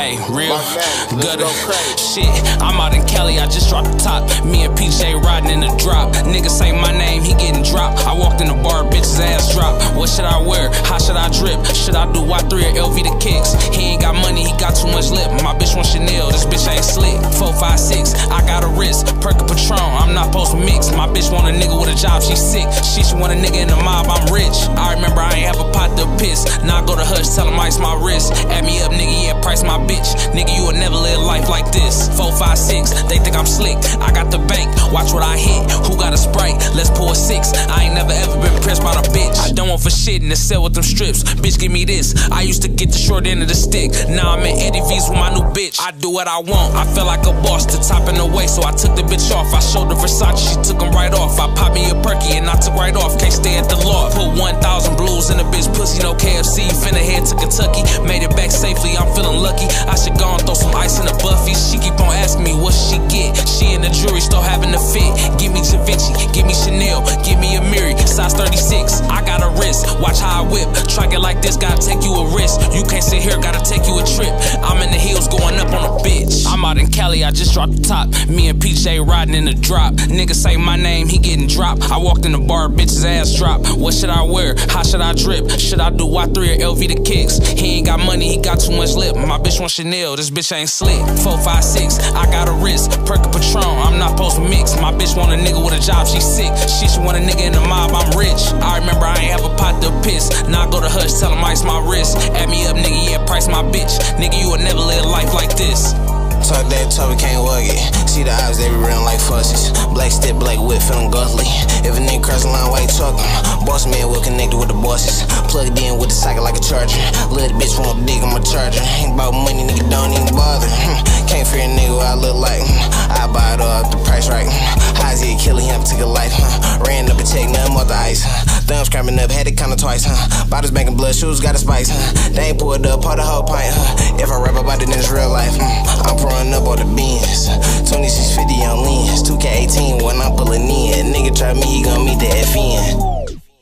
Hey, real gutter shit. I'm out in Cali, I just dropped the top. Me and PJ riding in the drop. Nigga say my name, he getting dropped. I walked in the bar, bitch's ass drop. What should I wear? How should I drip? Should I do Y3 or LV the kicks? He ain't got money, he got too much lip. My bitch want Chanel, this bitch ain't slick. 4, 5, 6, I got a wrist. Perk of Patron, I'm not supposed to mix. My bitch want a nigga with a job, she sick. She should want a nigga in the mob, I'm rich. I remember I ain't have a pot to piss. Now I go to Hush, tell him ice my wrist. Add me up, nigga, yeah, price my bitch. Nigga, you will never live life like this. 4, 5, 6, they think I'm slick. I got the bank, watch what I hit. Who got a Sprite? Let's pour a 6. I ain't never ever been pressed by the bitch. I don't want for shit and to sell with them strips. Bitch, give me this. I used to get the short end of the stick. Now I'm in Eddie V's with my new bitch. I do what I want. I feel like a boss to top in the way, so I took the bitch off. I showed the Versace, she took him right off. I popped me a perky and I took right off. Can't stay at the law. Put 1,000 blues in the bitch pussy, no KFC. Finna head to Kentucky. Made it back safely, I'm feeling lucky. I should go and throw some ice in the Buffy. She keep on asking me what she get. She in the jewelry store having a fit. Give me Givenchy, give me Chanel, give me a Miri, size 36. I got a wrist, watch how I whip. Try get like this, gotta take you a risk. You can't sit here, gotta take you a trip. I'm in the hills going up on a bitch. I'm out in Cali, I just dropped the top. Me and PJ riding in the drop. Nigga say my name, he getting dropped. I walked in the bar, bitch's ass drop. What should I wear? How should I drip? Should I do Y3 or LV the kicks? He ain't got money, he got too much lip. My bitch want Chanel, this bitch ain't slick. 4, 5, 6, I got a wrist. Perk of Patron, I'm not supposed to mix. My bitch want a nigga with a job, she sick. She should want a nigga in the mob, I'm rich. I remember I ain't have a pot to piss. Now I go to Hush, tell him ice my wrist. Add me up, nigga, yeah, price my bitch. Nigga, you will never live life like this. Talk that talk, we can't work it. See the eyes, they be running like fusses. Black stick, black whip, feeling godly. If a nigga cross the line, why you talking? Boss man will connect with the bosses. Plugged in with the socket like a charger. Little bitch won't dig on my charger. Ain't about money, nigga, don't even bother. Can't fear a nigga what I look like. I buy it all, the price right. How's he a killer, he never took a life, Ran up and checked nothing but the ice, Thumbs cramping up, had it kinda twice, Bottles banking blood, shoes got a spice, They ain't pulled up, pour the whole pint, If I rap about it, then it's real life, I'm pouring up all the beans. 2650 on lens, 2K18 when I'm pulling in. Nigga try me, he gon' meet the FN.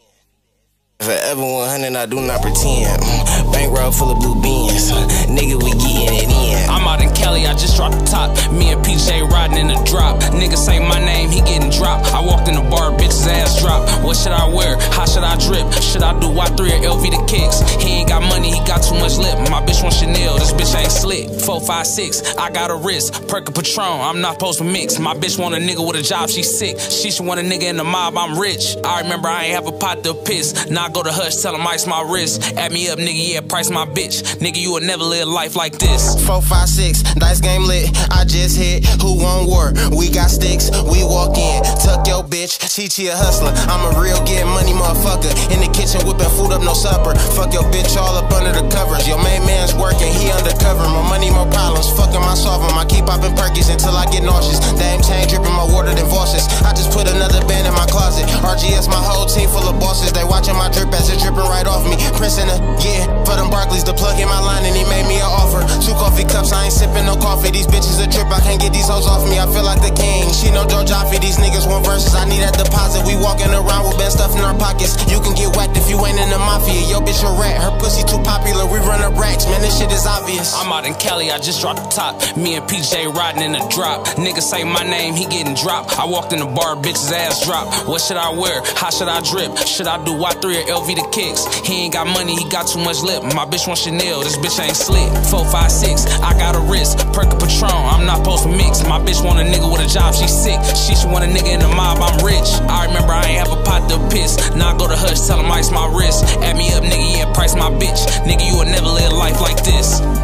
Forever 100, I do not pretend. Bankroll full of blue beans. Nigga, we getting it in. I'm out in Cali, I just dropped the top. Me and PJ riding in the drop. Nigga say my name, he getting dropped. I walked in the bar, bitch's ass drop. What should I wear? How should I drip? Should I do Y3 or LV the kicks? He ain't got money, he got too much lip. My bitch want Chanel, this bitch ain't slick. 4, 5, 6, I got a wrist. Perk of Patron, I'm not supposed to mix. My bitch want a nigga with a job, she sick. She should want a nigga in the mob, I'm rich. I remember I ain't have a pot to piss. Now I go to Hush, tell him ice my wrist. Add me up, nigga, yeah, price my bitch. Nigga, you will never live life like this. 4, 5, 6, dice game lit. I just hit, who won war? We got sticks, we walk in. Tuck your bitch, Chi-Chi a hustler. I'm a real getting money motherfucker. In the kitchen whipping food up, no supper. Fuck your bitch all up under the covers. Your main man's working, he undercover. More money, more problems, fucking my solve them. I keep popping perkies until I get nauseous. Dame chain dripping more water than Voss's. I just put another band in my closet. RGS, my whole team full of bosses. They watching my drip as it dripping right off me. Prince in the, yeah, for them Barclays, the plug in my line and he made me an offer. 2 coffee cups, I ain't sipping no coffee. These bitches a trip, I can't get these hoes off me. I feel like the king, she know Joe Jaffe. These niggas want verses, I need that deposit. We walking around with bad stuff in our pockets. You can get whacked if you ain't in the mafia. Yo bitch a rat, her pussy too popular. We run up racks, man, this shit is obvious. I'm out in Cali, I just dropped the top. Me and PJ riding in the drop. Nigga say my name, he getting dropped. I walked in the bar, bitch's ass drop. What should I wear? How should I drip? Should I do Y3 or LV the kicks? He ain't got money, he got too much lip. My bitch want Chanel, this bitch ain't slick. 4, 5, 6, I got a wrist. Perk of Patron, I'm not supposed to mix. My bitch want a nigga with a job, she sick. She should want a nigga in the mob, I'm rich. I remember I ain't have a pot to piss. Now I go to Hush, tell him ice my wrist. Add me up, nigga, yeah, price my bitch. Nigga, you will never live life like this.